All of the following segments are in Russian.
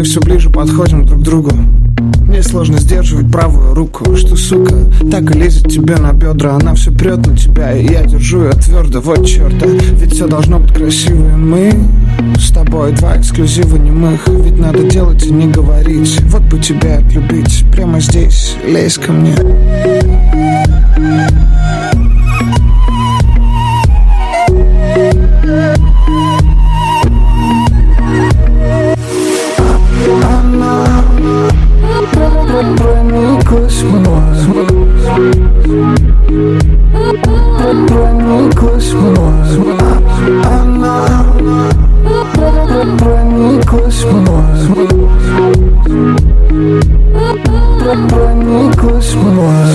мы все ближе подходим друг к другу. Мне сложно сдерживать правую руку, что, сука, так и лезет тебе на бедра. Она все прет на тебя, и я держу ее твердо. Вот черта, ведь все должно быть красиво. И мы с тобой два эксклюзива немых. Ведь надо делать и не говорить. Вот бы тебя отлюбить прямо здесь, лезь ко мне. Прониклась мною, прониклась мною, она прониклась мною, прониклась мною.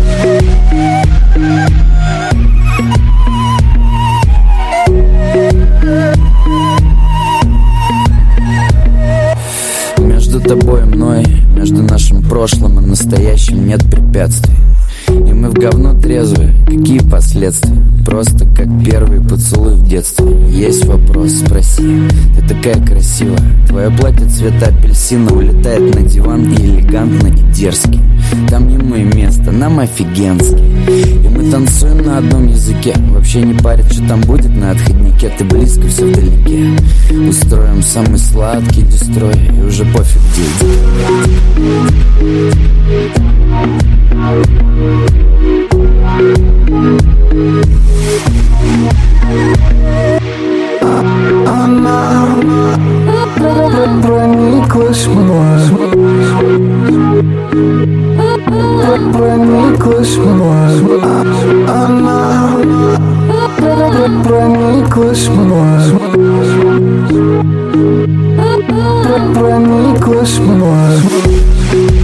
Между тобой и мной, между нашим прошлым и настоящим нет препятствий. И мы в говно трезвые, какие последствия? Просто как первый поцелуй в детстве. Есть вопрос, спроси, ты такая красивая. Твое платье цвета апельсина улетает на диван и элегантно, и дерзкий. Там ему и место, нам офигенски. И мы танцуем на одном языке. Вообще не парит, что там будет на отходнике. Ты близко, все вдалеке. Устроим самый сладкий дестрой. И уже пофиг, где. Она прониклась мною, прониклась мною, она прониклась мною, прониклась мною.